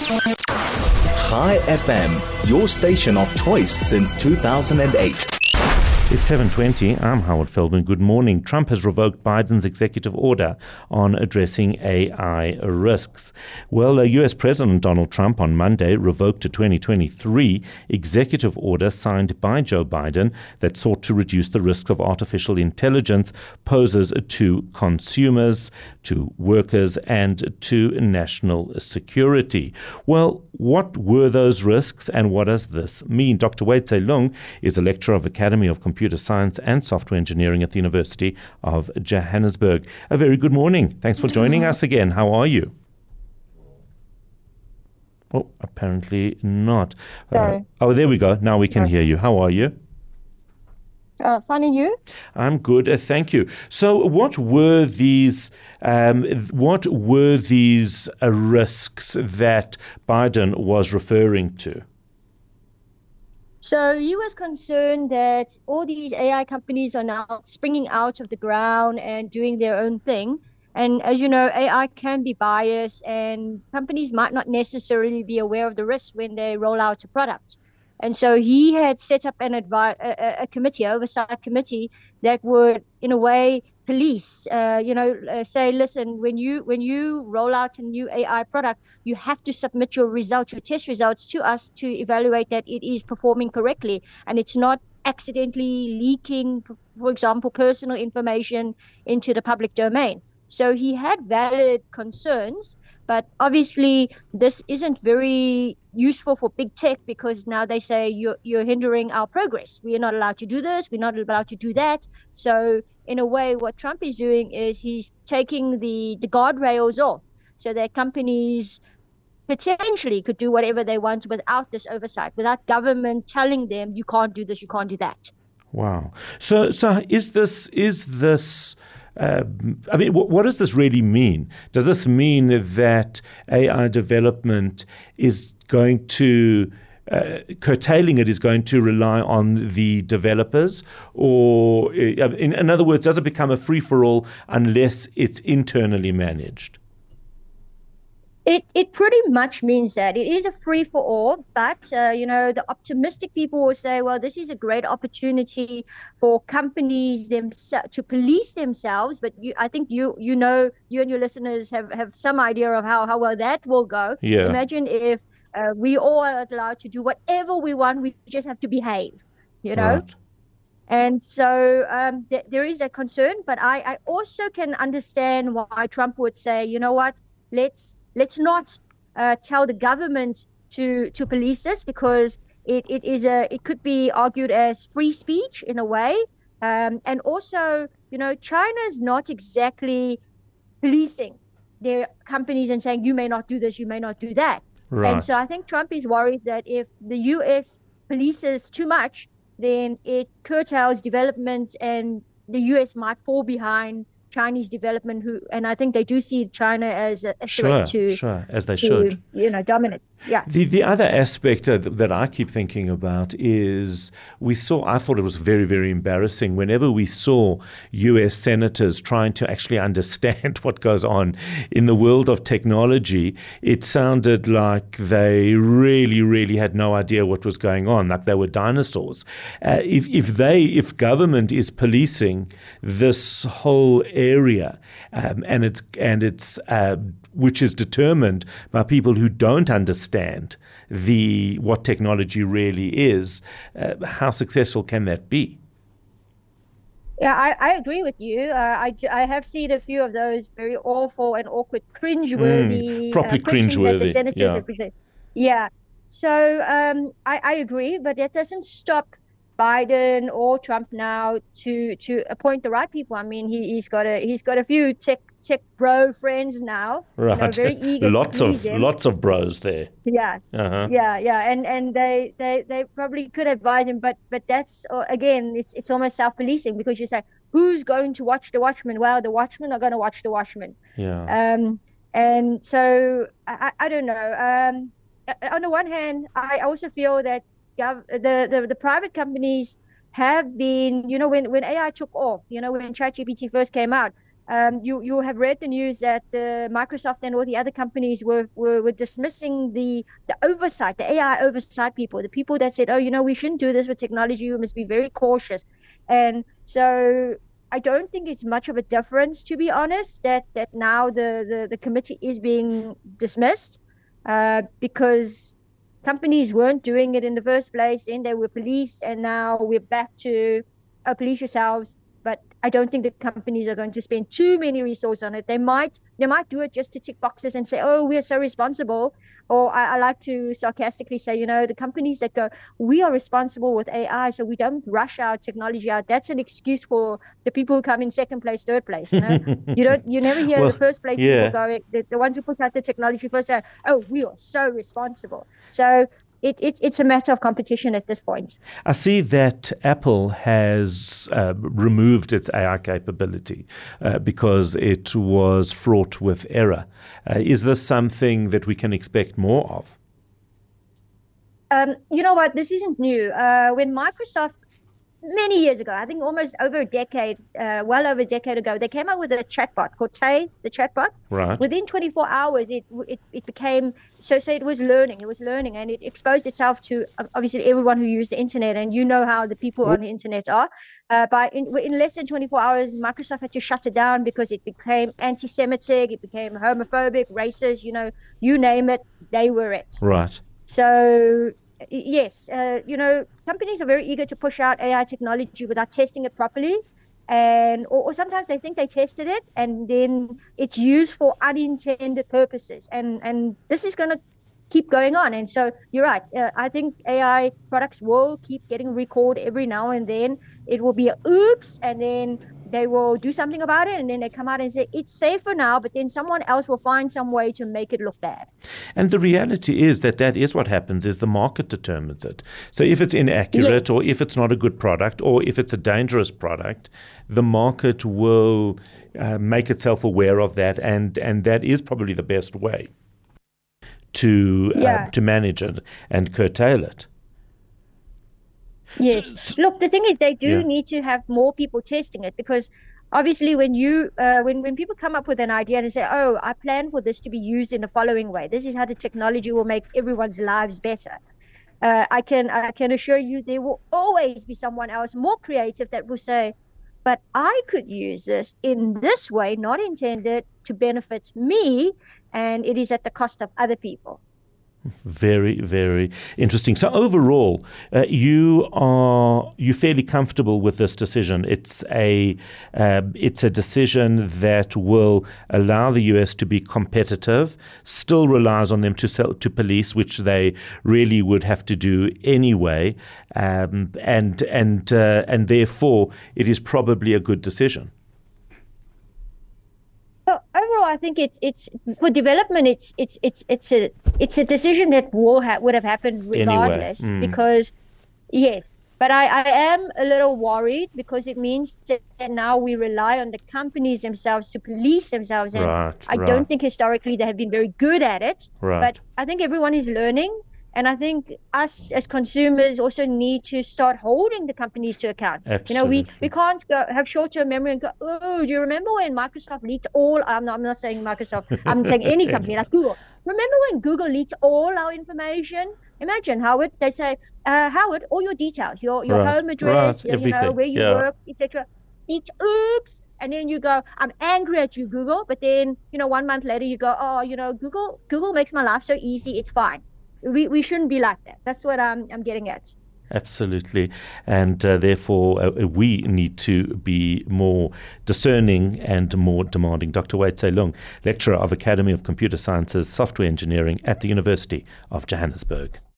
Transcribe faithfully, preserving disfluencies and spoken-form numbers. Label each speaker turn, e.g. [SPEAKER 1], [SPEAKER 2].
[SPEAKER 1] Chai F M, your station of choice since two thousand eight.
[SPEAKER 2] It's seven twenty. I'm Howard Feldman. Good morning. Trump has revoked Biden's executive order on addressing A I risks. Well, uh, U S President Donald Trump on Monday revoked a twenty twenty-three executive order signed by Joe Biden that sought to reduce the risks of artificial intelligence poses to consumers, to workers, and to national security. Well, what were those risks and what does this mean? Doctor Wei Tse Lung is a lecturer of Academy of Computer Science and Software Engineering at the University of Johannesburg. A very good morning. Thanks for joining us again. How are you? Oh, apparently not. Uh, oh, there we go. Now we can hear you. How are you?
[SPEAKER 3] Uh, fine, and you?
[SPEAKER 2] I'm good, uh, thank you. So, what were these? Um, what were these uh, risks that Biden was referring to?
[SPEAKER 3] So he was concerned that all these A I companies are now springing out of the ground and doing their own thing. And as you know, A I can be biased, and companies might not necessarily be aware of the risks when they roll out a product. And so he had set up an advi- a, a committee, oversight committee, that would, in a way, police. Uh, you know, uh, say, listen, when you when you roll out a new A I product, you have to submit your results, your test results, to us to evaluate that it is performing correctly and it's not accidentally leaking, for example, personal information into the public domain. So he had valid concerns, but obviously this isn't very useful for big tech because now they say you're, you're hindering our progress. We are not allowed to do this. We're not allowed to do that. So in a way, what Trump is doing is he's taking the, the guardrails off so that companies potentially could do whatever they want without this oversight, without government telling them you can't do this, you can't do that.
[SPEAKER 2] Wow. So, so is this is this? Uh, I mean, what, what does this really mean? Does this mean that A I development is going to, uh, curtailing it is going to rely on the developers? Or, uh, in, in other words, does it become a free-for-all unless it's internally managed?
[SPEAKER 3] It it pretty much means that it is a free for all, but uh, you know, the optimistic people will say, well, this is a great opportunity for companies themselves to police themselves. But you, I think you you know, you and your listeners have, have some idea of how, how well that will go.
[SPEAKER 2] Yeah.
[SPEAKER 3] Imagine if uh, we all are allowed to do whatever we want, we just have to behave, you know.
[SPEAKER 2] Right.
[SPEAKER 3] And so um, th- there is a concern, but I, I also can understand why Trump would say, you know what, let's Let's not uh, tell the government to, to police this because it, it is a it could be argued as free speech in a way. Um, and also, you know, China is not exactly policing their companies and saying you may not do this, you may not do that.
[SPEAKER 2] Right.
[SPEAKER 3] And so I think Trump is worried that if the U S polices too much, then it curtails development and the U S might fall behind Chinese development, who and I think they do see China as a, a threat
[SPEAKER 2] sure,
[SPEAKER 3] to,
[SPEAKER 2] sure, as they
[SPEAKER 3] to,
[SPEAKER 2] should.
[SPEAKER 3] you know, dominate. Yeah.
[SPEAKER 2] The the other aspect uh, that I keep thinking about is we saw, I thought it was very, very embarrassing whenever we saw U S senators trying to actually understand what goes on in the world of technology. It sounded like they really, really had no idea what was going on, like they were dinosaurs. Uh, if, if they, if government is policing this whole area um, and it's, and it's, uh, which is determined by people who don't understand the what technology really is, uh, how successful can that be?
[SPEAKER 3] Yeah, I, I agree with you. Uh, I, I have seen a few of those very awful and awkward, cringeworthy,
[SPEAKER 2] mm, properly
[SPEAKER 3] uh, questions
[SPEAKER 2] cringeworthy.
[SPEAKER 3] that the senators
[SPEAKER 2] yeah.
[SPEAKER 3] have presented. Yeah. So um, I, I agree, but that doesn't stop Biden or Trump now to to appoint the right people. I mean, he, he's got a he's got a few tech tech bro friends now.
[SPEAKER 2] Right.
[SPEAKER 3] You know, very eager
[SPEAKER 2] lots
[SPEAKER 3] to
[SPEAKER 2] of
[SPEAKER 3] please them.
[SPEAKER 2] lots of bros there.
[SPEAKER 3] Yeah.
[SPEAKER 2] Uh-huh.
[SPEAKER 3] Yeah, yeah, and and they, they, they probably could advise him, but but that's uh, again, it's it's almost self-policing because you say, who's going to watch the Watchmen? Well, the Watchmen are going to watch the Watchmen.
[SPEAKER 2] Yeah.
[SPEAKER 3] Um, and so I, I don't know. Um, on the one hand, I also feel that gov- the, the the private companies have been, you know, when when A I took off, you know, when ChatGPT first came out, Um, you you have read the news that uh, Microsoft and all the other companies were, were were dismissing the the oversight, the A I oversight people, the people that said, oh, you know, we shouldn't do this with technology. We must be very cautious. And so I don't think it's much of a difference, to be honest, that that now the the, the committee is being dismissed uh, because companies weren't doing it in the first place. Then they were policed, and now we're back to oh, police yourselves. But I don't think the companies are going to spend too many resources on it. They might they might do it just to tick boxes and say, oh, we are so responsible. Or I, I like to sarcastically say, you know, the companies that go, we are responsible with A I, so we don't rush our technology out. That's an excuse for the people who come in second place, third place. You know, you don't you never hear
[SPEAKER 2] well,
[SPEAKER 3] the first place
[SPEAKER 2] yeah.
[SPEAKER 3] people going, the, the ones who put out the technology first say, oh, we are so responsible. So It, it, it's a matter of competition at this point.
[SPEAKER 2] I see that Apple has uh, removed its A I capability uh, because it was fraught with error. Uh, is this something that we can expect more of?
[SPEAKER 3] Um, you know what? This isn't new. Uh, when Microsoft, many years ago, I think almost over a decade, uh, well over a decade ago, they came out with a chatbot called Tay, the chatbot.
[SPEAKER 2] Right.
[SPEAKER 3] Within twenty-four hours, it it, it became, so, so it was learning, it was learning, and it exposed itself to obviously everyone who used the internet, and you know how the people on the internet are. Uh, by in, in less than twenty-four hours, Microsoft had to shut it down because it became anti-Semitic, it became homophobic, racist, you know, you name it, they were it.
[SPEAKER 2] Right.
[SPEAKER 3] So yes, uh, you know, companies are very eager to push out A I technology without testing it properly. And or, or sometimes they think they tested it and then it's used for unintended purposes. And, and this is going to keep going on. And so you're right. Uh, I think A I products will keep getting recalled every now and then. It will be a oops, and then they will do something about it, and then they come out and say it's safer now, but then someone else will find some way to make it look bad.
[SPEAKER 2] And the reality is that that is what happens, is the market determines it. So if it's inaccurate, yes, or if it's not a good product, or if it's a dangerous product, the market will uh, make itself aware of that, and, and that is probably the best way to
[SPEAKER 3] yeah.
[SPEAKER 2] uh, to manage it and curtail it.
[SPEAKER 3] Yes. Look, the thing is, they do
[SPEAKER 2] yeah.
[SPEAKER 3] need to have more people testing it, because obviously when you uh, when when people come up with an idea and say, oh, I plan for this to be used in the following way, this is how the technology will make everyone's lives better. Uh, I can I can assure you there will always be someone else more creative that will say, but I could use this in this way, not intended to benefit me, and it is at the cost of other people.
[SPEAKER 2] Very, very interesting. So overall, uh, you are you fairly comfortable with this decision? It's a uh, it's a decision that will allow the U S to be competitive. Still relies on them to sell to police, which they really would have to do anyway, um, and and uh, and therefore it is probably a good decision.
[SPEAKER 3] So overall, I think it's it's for development. It's it's it's it's a it's a decision that will ha- would have happened regardless.
[SPEAKER 2] Anyway. Mm.
[SPEAKER 3] Because, yes, but I, I am a little worried because it means that now we rely on the companies themselves to police themselves, and
[SPEAKER 2] right,
[SPEAKER 3] I
[SPEAKER 2] right.
[SPEAKER 3] don't think historically they have been very good at it.
[SPEAKER 2] Right.
[SPEAKER 3] But I think everyone is learning. And I think us as consumers also need to start holding the companies to account.
[SPEAKER 2] Absolutely.
[SPEAKER 3] You know, we, we can't go have short-term memory and go, oh, do you remember when Microsoft leaked all, I'm not, I'm not saying Microsoft, I'm saying any company like Google. Remember when Google leaked all our information? Imagine, Howard, they say, uh, Howard, all your details, your, your
[SPEAKER 2] right.
[SPEAKER 3] home address,
[SPEAKER 2] right.
[SPEAKER 3] your, you know, where you
[SPEAKER 2] yeah.
[SPEAKER 3] work, et cetera. Each, oops. And then you go, I'm angry at you, Google. But then, you know, one month later you go, oh, you know, Google Google makes my life so easy, it's fine. We we shouldn't be like that. That's what I'm I'm getting at.
[SPEAKER 2] Absolutely. And uh, therefore, uh, we need to be more discerning and more demanding. Doctor Waitse Lung, Lecturer of Academy of Computer Sciences, Software Engineering at the University of Johannesburg.